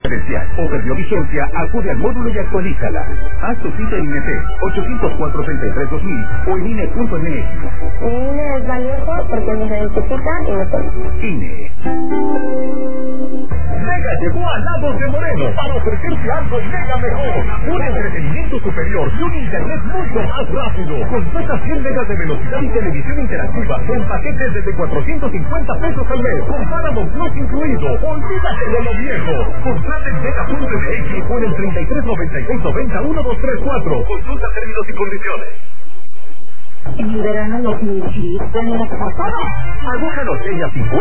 o perdió vigencia, acude al módulo y actualízala. Haz tu cita en INET 804-33-2000 o en INE.mx. Mi INE es valioso porque nos identifica y nos conoce. INE. Mega llegó a Lagos de Moreno para ofrecerte algo mega mejor. Un entretenimiento superior y un internet mucho más rápido. Contrata 100 megas de velocidad y televisión interactiva con paquetes desde 450 pesos al mes. Con Paramount Plus incluido. Olvídate de lo viejo. Contrata en Mega.mx o en el 3396901234. Consulta términos y condiciones. En el verano 2010 tenemos pasado. Aguja Norteña 50.